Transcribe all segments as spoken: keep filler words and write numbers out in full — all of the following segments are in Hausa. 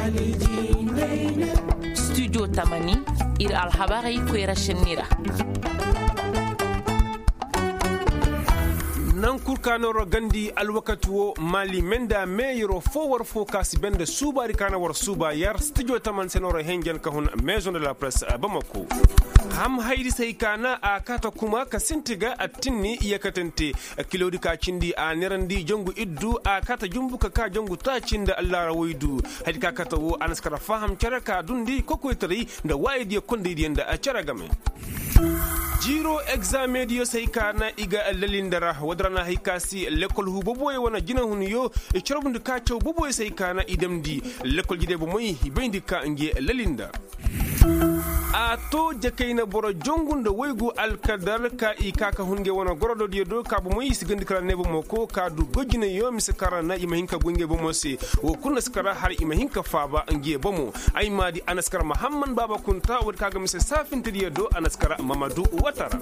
studio tamani ir alhabari kwera shenira nan kurkanoro gandi alwakatuwo mali menda meyro forward focus bende subari kana war suba yar studio taman senoro hengen kahun maison de la presse bamako ham haydi sai kana a kata kuma ka sintiga atinni yakatante kilodi ka cindi a nerandi jongu iddu a kata jumbuka ka jongu ta cinda Allah rawaidu haydi ka kata wo anaskara faham caraka dundi kokoytari da waydi kondi yenda a caragame jiro examen dio sai kana iga lalindara wadrana haikasi lekol hu boboy wana jina hun yo e chorobundu ka chaw boboy sai kana idamdi lekol jide bo moy bendi ka nge lalinda a to jakaina boro jongunda waygu alkadar ka i kaka hunge wana gorodo dio do ka bo moy sigandi kala nebo moko ka du gojina yo miskara na imahinka gunge bo mose wo kunna skara har imahinka faba nge bomo ay madi anaskara muhammad baba kunta wad kaga mise safin tidio do anaskara mamadu watara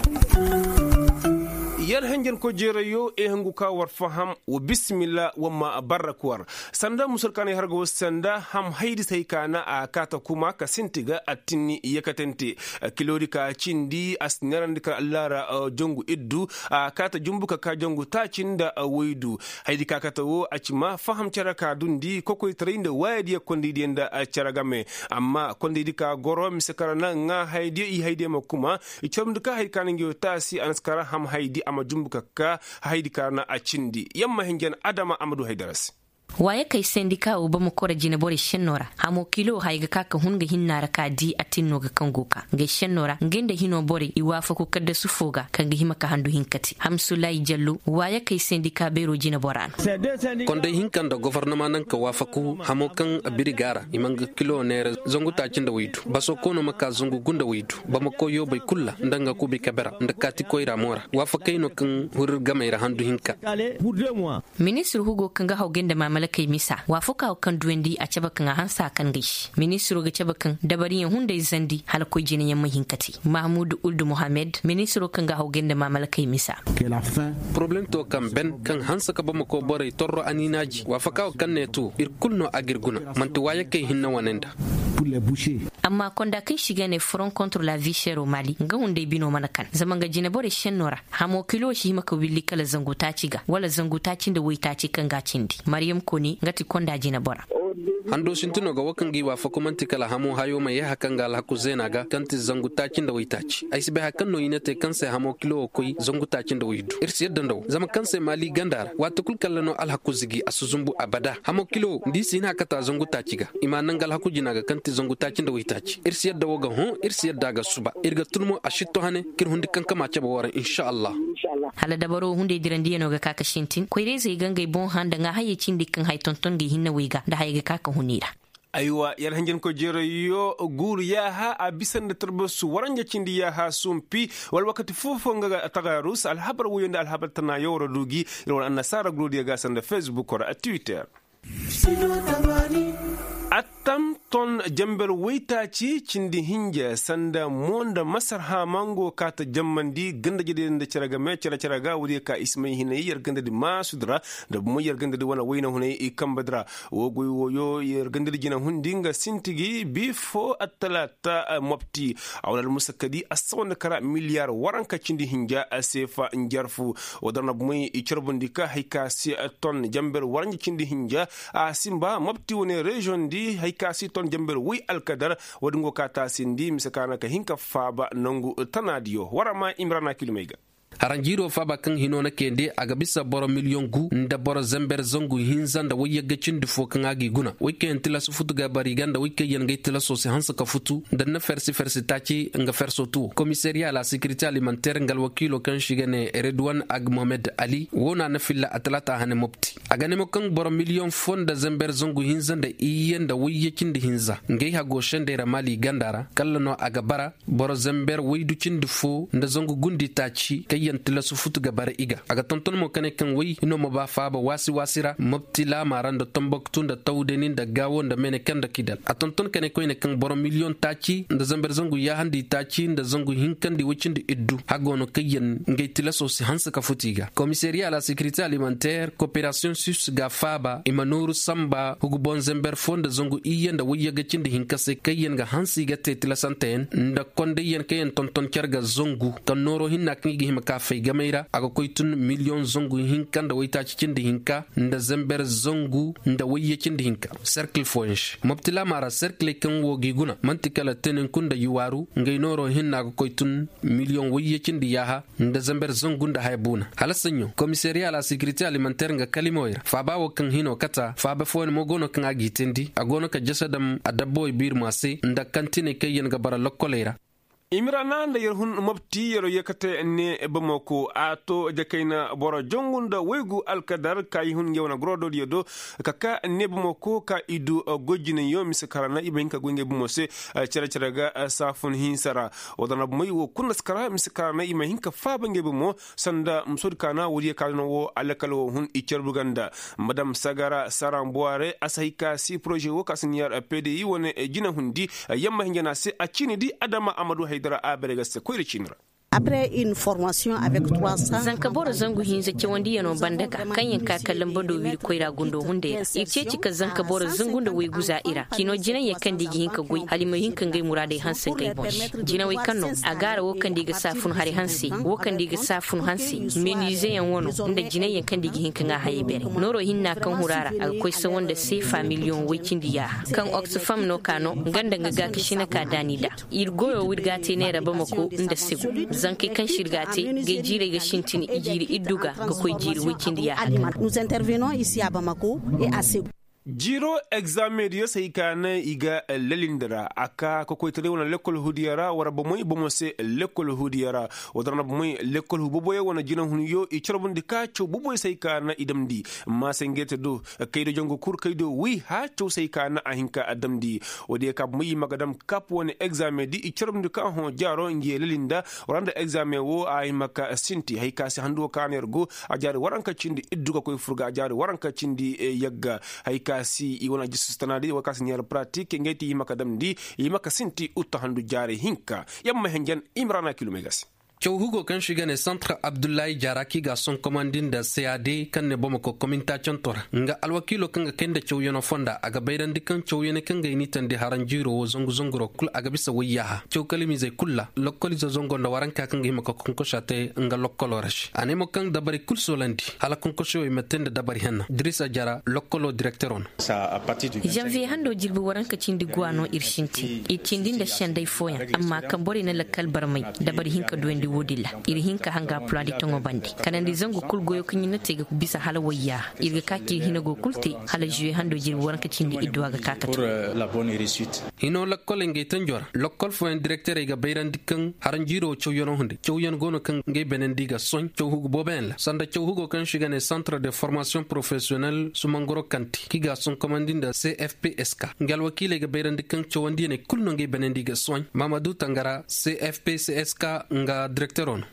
yar hangen ko jerayo e hangu ka war faham wa bismillah wa ma barakwar sanda musulkane hargo sanda ham haidi sai kana a kata kuma ka sintiga atinni yakatente kilori ka cindi asnerandi ka allara jongu iddu a kata jumbuka ka jongu ta cinda waidu haidi ka kata wo acima faham caraka dundi kokoy trainde waydi yakondi denda caragame amma kondi ka goro misakarana nga haidi i haidi makuma icomduka haikana ngiyo tasi anaskara ham haidi majumbuka ka haidi kana a cindi yamma hingen adama amadu haidaras waye kai sendika uba mu kora jina bore shennora hamo kilo haiga kaka hunga hinnara ka di atinno ga kangoka ga shennora ngende hino bore iwafa ku kadda sufoga kanga himaka handu hinkati hamsulai jallu waye kai sendika bero jina boran konde hinkan da gouvernement nan ka wafa ku hamo kan birigara imanga kilo nere zongu ta cinda witu baso kono maka zongu gunda witu bama ko yo bay kulla ndanga ku bi kabera ndakati ko ira mora wafa kaino kan hur gamaira handu hinka ministre hugo kanga hawgende mama kai misa wafuka kan duwendi a cabakan hansa kan gish ministro ga cabakan dabari yan hunde zandi halko jinin yan mahinkati mahmud uldu muhammad ministro kan ga haugen da mamalakai misa problem to kan ben kan hansa ka bama ko bore torro aninaji wafuka kan ne to ir kulno agirguna man to waye kai hinna wanenda amma konda kai shiga ne front contre la vie chère au Mali ga hunde bino manakan zaman ga jina bore shennora hamo kilo shi maka willi kala zango ta ciga wala zango ta cinda wai ta ci kan gacindi maryam koni ngati konda jina bora hando sintino ga wakan giwa fa kuma tikala hamo hayo mai hakan ga alhaku zena ga kanti zangu takin da waitaci ai sibe hakan no yinate kanse hamo kilo koi zangu takin da waidu irsi yadda ndaw zama kanse mali gandara wata kulkalla no alhaku zigi asuzumbu abada hamo kilo ndisi ina kata zangu taciga imanan ga alhaku jina ga kanti zangu takin da waitaci irsi yadda waga hon irsi yadda ga suba irga tunmo ashitto hane kir hundi kanka ma ce ba wara insha Allah hala dabaro hunde dirandi no ga kaka shintin koire zai gangai bon handa nga hayyacin dikkan haitonton ga hinna wiga da hayga kaka hunira aywa yar hangen ko jero yo guru ya ha a bisan da turbasu waranja cindi ya ha sumpi wal wakati fofo nga tagarus al habar wuyonda al habar tana yoro dugi ron annasara glodi ga sanda facebook or twitter atam ton jamber waitaci cindi hinja sanda monda masar ha mango kata jammandi ganda jide da ciraga me cira ciraga wuri ka ismai hinai yar ganda di masudra da mu yar ganda di wana waina hunai i kambadra wo goy wo yo yar ganda di jina hundinga sintigi bifo atalata mopti awal musakadi asawna kara miliyar waranka cindi hinja asefa njarfu wadarna bumai i cirbundi ka haika si ton jamber waranji cindi hinja asimba mopti woni region di haika si ton jamber wi alkadar wadungo kata sindi misakana ka hinka faba nangu tanadio warama imrana kilmega haranjiro faba kan hinona kende aga bisa boro million gu nda boro zamber zongu hinzanda wayya gacin dufo kan agi guna wike entila su futu ga bari ganda wike yan ga tila so se hansa ka futu da na fersi fersi taci nga ferso tu commissariat la sécurité alimentaire ngal wakilo kan shigane Redwan Ag Mohamed Ali wona na filla atlata hane mopti aga ne mo kan boro million fonda zamber zongu hinzanda iyenda wayya cindi hinza ngai ha go shende ramali gandara kallano aga bara boro zamber waydu cindi fo nda zongu gundi taci kayan tilasu futu ga bara iga aga tonton mo kane kan wai ino mo ba fa ba wasi wasira mabtila maran da tomboktu da tawdenin da gawon da mene kan da kidal a tonton kane ko ne kan boro million taci da zambar zangu ya handi taci da zangu hinkan di wicin da iddu hagono kayan ngai tilaso si hansa ka futiga commissariat à la sécurité alimentaire coopération sus ga faba imanuru samba hugubon zambar fonda zangu iyan da wayya gacin da hinkase kayan ga hansi ga te tilasanten da konde yen kayan tonton kyarga zongu kan noro hinna kan gi hima ka fay gameira aga koytun million zongu hinkan da wayta cikin da hinka da zambar zongu da wayya cin da hinka circle fonch mabtila mara circle kan wogi guna mantikala tenen kunda yuwaru ngai noro hinna aga koytun million wayya cin da yaha da zambar zongu da haybuna halasanyo commissariat à la sécurité alimentaire nga kalimoira fa bawo kan hino kata fa ba fon mo gono kan agitendi agono ka jasadam adabboy bir mase nda kantine kayen ga bara lokkolera imrana da yarhun mabti yaro yakate ne bamako ato jakaina boro jongunda wegu alkadar kay hun yewna grodo yodo kaka ne bamako ka idu gojine yo miskarana ibenka gonge bumose cere cere ga safun hinsara odana moy wo kunna skara miskarana ima hinka fa bange bumo sanda msud kana wuri kalno wo alakalo hun icherbuganda madam sagara saramboare asahika si projet wo kasniyar P D I wone jina hundi yamma hingena se achini di adama amadu Après une formation avec trois cents zankaboro zangu hinza ke wandi yano bandaka kanyin ka kallon bado wir koira gundo hunde ice cika zankaboro zangu da wai guza ira kino jinan ya kan digi hinka goi halima hinka ngai murade hansin kai bosh jina wai kanno agara wo kan diga safun hari hansi wo kan diga safun hansi menize yan wono inda jinan ya kan digi hinka nga haye bere noro hinna kan hurara aga koi sa wanda sefa million wai kindiya kan oxfam no kano ganda ga kishina ka danida irgoyo wirgate ne raba mako inda sigo zankai kan shirgate ga jire ga shintini ijiri iduga ga koi jiri wikin da ya haka. Nous intervenons ici à Bamako et à Ségou. Jiro examen dio sai kana iga lelindra aka ko ko tere wona lekol hudiyara wara bo moy bo mo se lekol hudiyara wadana bo moy lekol hu boboye wona jina hun yo i chorbundi ka cho boboy sai kana idamdi ma sengete do kaydo jongo kur kaydo wi ha cho sai kana ahinka adamdi odi ka moy magadam kap wona examen di i chorbundi ka hon jaro ngi lelinda waranda examen wo ay maka sinti hay ka si hando kanergo a jari waranka cindi idduga koy furga a jari waranka cindi yagga hay si iwana jisustanadi wakasi nyar pratique ngeti yimaka damdi yimaka sinti utta handu jare hinka yamma hengen imrana kilomegasi Chow Hugo kan shiga ne centre Abdoulaye Jaraki ga son commandin da C A D kan ne bomo ko communication tora nga alwakilo kan ga kende chow yono fonda aga bayran dikan chow yene kan ga initan de haranjiro wo zongu zonguro kul aga bisa wiyaha chow kalimi zai kulla lokoli zo zongo nda waranka kan ga himako konko shate nga lokolo rash anemo kan dabari kul solandi hala konko show imetende dabari hanna Drissa Jara lokolo directeur on janvier hando jilbu waranka cindi guano irshinti itindin da shandai foya amma kan bori na lakal barmai dabari hinka duende wodilla iri hinka hanga plandi tongo bandi kanandi zangu kulgo yo kinyina tege bisa hala wayya iri kaki hinago kulte hala juwe hando jiri waranka cindi idwa ga kakatu pour la bonne réussite hino lakkol nge tanjor lokkol fo en directeur ga bayran dikkan haranjiro chow yono hunde chow yon gono kan nge benen diga soñ chow hugo boben la sanda chow hugo kan shiga ne centre de formation professionnelle sumangoro kanti kiga son commandinda C F P S K ngal wakile ga bayran dikkan chow wandi ne kulno nge benen diga soñ Mamadou Tangara C F P C S K nga directeur on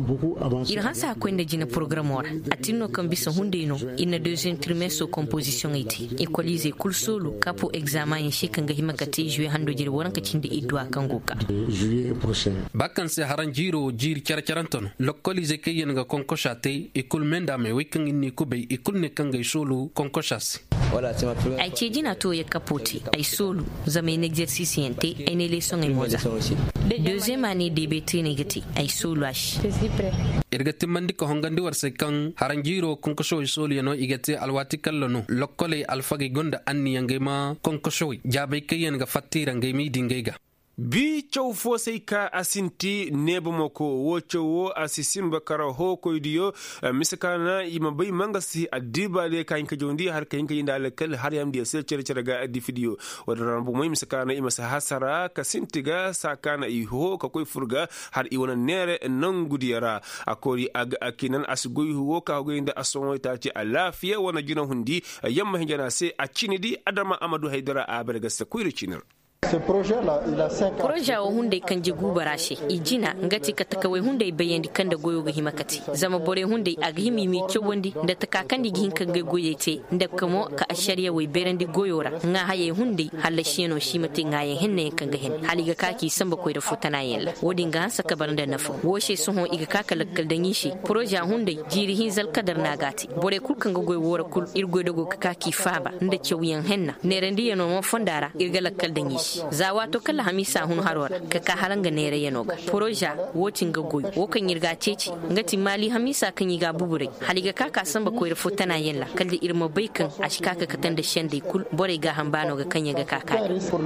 il hansa ko inde jina programme ora atinno kan bisa hundino ina deuxième trimestre composition iti equaliser kul solo capo examen shi kan ga himakati juwe hando jiri waranka cinde idwa kan goka juillet prochain bakkan se haranjiro jiri charcharanton lokolize kayen ga konkoshate ikul menda me wekan inni kubay ikul ne kan ga solo konkoshas voilà c'est ma première ay ci jina to ya kapoti ay solo zama en exercice yente ay ne leçon ay moza deuxième année D B T négatif ay solo ash irga timmandi ko hongandi warse kan haranjiro konkosho solo yano igate alwati kallano lokole alfagi gonda anni yangema konkosho jabe kayen ga fatira ngemi dingega bi chow fo sai ka asinti nebo moko wo chow asisimba kara ho koydiyo misakana ima bay mangasi adiba le ka inka jondi har ka inka yinda alkal har yam di sel cere cere ga adi video wadran bu moy misakana ima sa hasara ka sintiga sakana i ho ka koy furga har i wona nere nangudiyara akori ag akinan asgoy ho ka goyinda asomo taati alafiya wana jina hundi yamma hinjana se a cinidi adama amadou haydara aberga sa koyri cinar projet o hunde kan ji gubara she ijina ngati ka takawai hunde bayandi kan da goyo ga himakati zama bore hunde a gihimi mi cewondi da takakan di gihin kan ga goyete da kamo ka ashariya wai berandi goyora nga haye hunde halashino shi mate ngaye hinne kan ga hin haliga kaki samba koy da futana yella wodin ga saka baranda nafu woshe suho iga kaka lakkal da yishi projet hunde jiri hin zal kadar nagati bore kul kan ga goy wora kul irgo dogo kaki faba nda cewiyan henna ne randi yano mo fondara irga lakkal da yishi zawa to kala hamisa hun harwar ka ka haranga nere yanoga proja wocin ga goyi wokan yirga ceci ngati mali hamisa kan yi ga bubure haliga kaka san ba koyar futana yalla kalli irma baikan ashika ka katan da shende kul bore ga hambano ga kanya ga kaka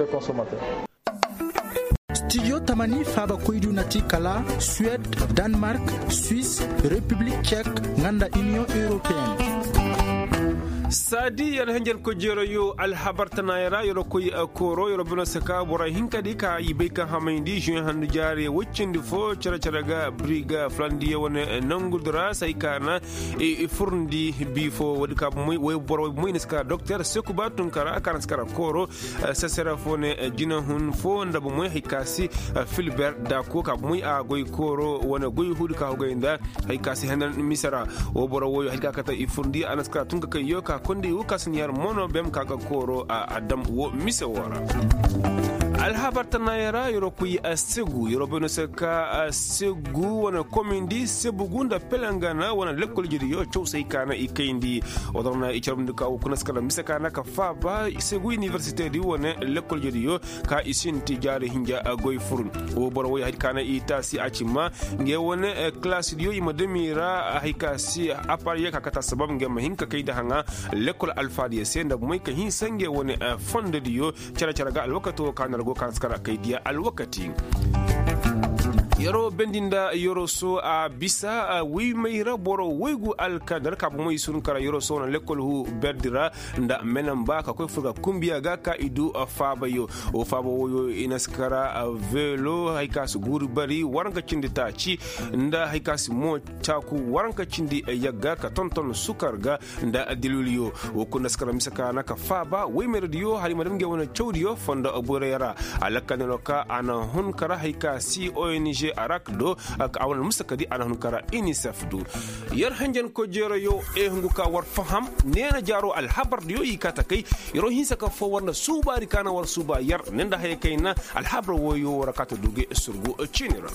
Studio Tamani faba koydu nati kala Suède, Danemark, Suisse, République tchèque, nganda Union européenne. sadi yar hanjal ko jero yo al habartana yara yoro koy koro yoro bino saka bora hinkadi ka yibe ka hamayndi juin handu jare woccindi fo cara cara ga briga flandi wona nangudra say kana e furndi bi fo wadi ka moy way boro moy neska docteur seku batun kara kan skara koro sesera fone jina hun fo ndabo moy hikasi Philbert da ko ka moy a goy koro wona goy hudu ka goynda hikasi hanan misara o boro woy hikaka e furndi anaska tun ka yo ka konde wukasiniyar mono bem kaga koro a adam wo misewara alhabartana yara yoro kuyi a segu yoro beno seka a segu wana komindi sebugunda pelangana wana lekol jiri yo chow say kana ikindi odorna icharumdu ka ukuna skala misakana ka faba segu université di wana lekol jiri yo ka isinti jari hinja goy furun o boro way kana itasi achima nge wana classe dio ima demira hikasi apariya ka kata sabab nge mahinka kayda hanga lekol alfadiya senda moy ka hin sange wana fonde dio cara cara ga alwakato kana go kanskara kaidiya alwakati yaro bendinda yoro so a bisa a wi mai raboro wegu alkadar ka mo isun kara yoro so na lekol hu berdira nda menan ba ka koy fuga kumbiya ga ka idu a faba yo o faba yo inaskara a velo haikas gurbari waranka cindi ta ci nda haikas mo taku waranka cindi yagga ka tonton sukar ga nda dilulio o kunaskara misaka na ka faba wi mai radio hali madam ge wona chawdiyo fonda aburera alakano ka ana hun kara haikasi O N G arakdo ak awal musakadi ana hunkara unicef du yar hanjan ko jero yo e hunguka war faham neena jaro al habar yo yikata kay yoro hinsa ka fo warna subari kana war suba yar nenda hay kayna al habar wo yo rakata duge surgu chinira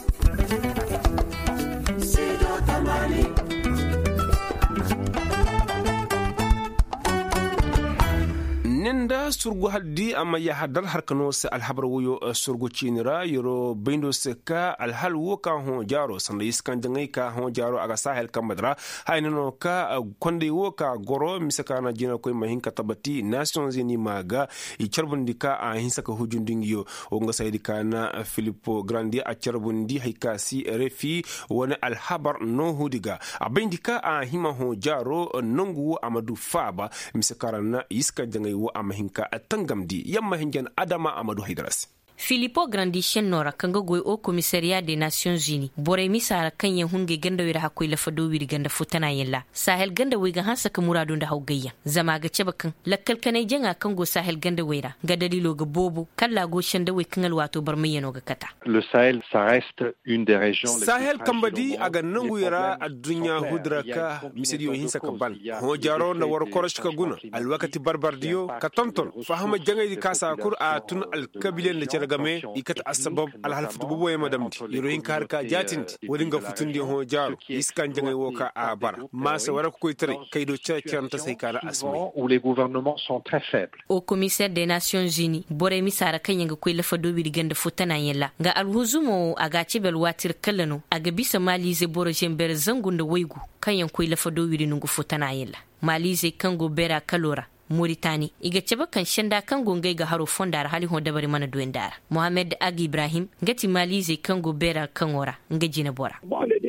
nenda surgu haddi amma ya hadal harkano se alhabar wuyo surgu chinira yoro bindo seka alhal wo ka ho jaro sanda iskan jangai ka ho jaro aga sahel kamadra haynano ka konde wo ka goro misaka na jina koy mahinka tabati nations unis maga i charbundi ka a hinsaka hujunding yo o nga saydi kana Filippo Grandi a charbundi haykasi refi wona alhabar no hudiga abindika a hima ho jaro nongu amadu faba misaka na iskan jangai wo amahinka atangamdi yamma hinjan adama amadu haidaras Filippo Grandi Shenora kanga goy o commissariat des Nations Unies bore misara kanya hunge ganda wira hakoy la fado wiri ganda futana yella sahel ganda wiga hansa ka muradu da haugayya zama ga cebakan lakkal kanai janga kango sahel ganda wira ga dalilo ga bobo kala go shanda wi kangal wato barmayano ga kata le Sahel ça reste une des régions Sahel kambadi aga nangu yara adunya hudraka misiriyo hinsa ka ban ho jaro na war korosh ka guna al wakati barbardiyo ka tonton fahama janga di kasa kur a tun al kabilen le game ikata asbab al halfatu bubo e madamti yiroyin karka jatinti wodin ga futundi ho jaro iskan jangay woka a bara masa wara ko itere kaydo ciacanta say kala asmay où les gouvernements sont très faibles au commissaire des Nations Unies bore misara kanyanga ko la fado wi ganda futana yella ga alhuzumo aga cibel watir kallano aga bisa malize boro jember zangunda waygu kanyan ko la fado wi nungu futana yella malize kango bera kalora Mauritanie iga ceba kan shanda kan gongai ga haro fondar hali ho dabari mana duendara Mohamed Agi Ibrahim ngati malize kan go bera kan ora ngaji na bora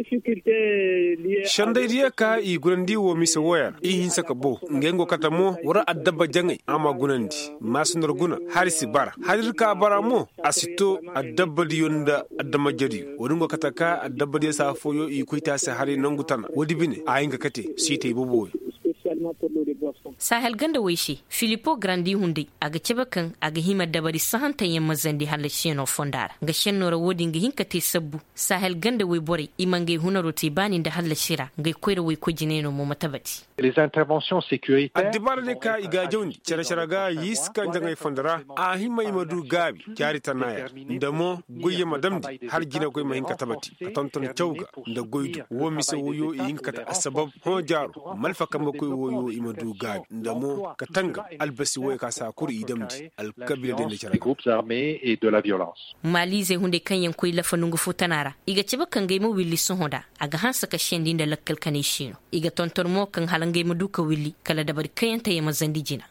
shanda riya ka i gurandi wo misa waya i hinsa ka bo ngengo katamo wara addaba jangai ama gunandi masunar guna harisi bara harir ka bara mo asito addaba diyonda addama jari wodingo kataka addaba de sa foyo i kuita sa hari nangutana wodi bine a inga kate site bobo Sahel ganda waishi Filippo Grandi hunde aga cebakan aga hima dabari sahanta yamma zandi halashino fondara ga shennora wodi ga hinka te sabbu Sahel ganda wai bore imangai hunaro te bani da halashira ga koyra wai ko jineno mu matabati. Les interventions sécuritaires addibar ne ka iga jawndi cara cara ga yiskan jangai fondara a hima imadu gabi jari tanaya ndamo goye madamdi har gina goy ma hinka tabati tonton chawga da goydu wo mise woyo hinka ta asbab ho jaro malfa kam ko woyo imadu gabi ndamo katanga albasi woy ka sa kuri idamdi al kabila de cara groupes armés et de la violence. Mali ze hunde kanyen koy la fanungu futanara iga ceba kan gay mo willi sohoda aga hansa ka shendi da lakkal kanishino iga tonton mo kan halange mu duka willi kala da bari kayan taye mazandi jina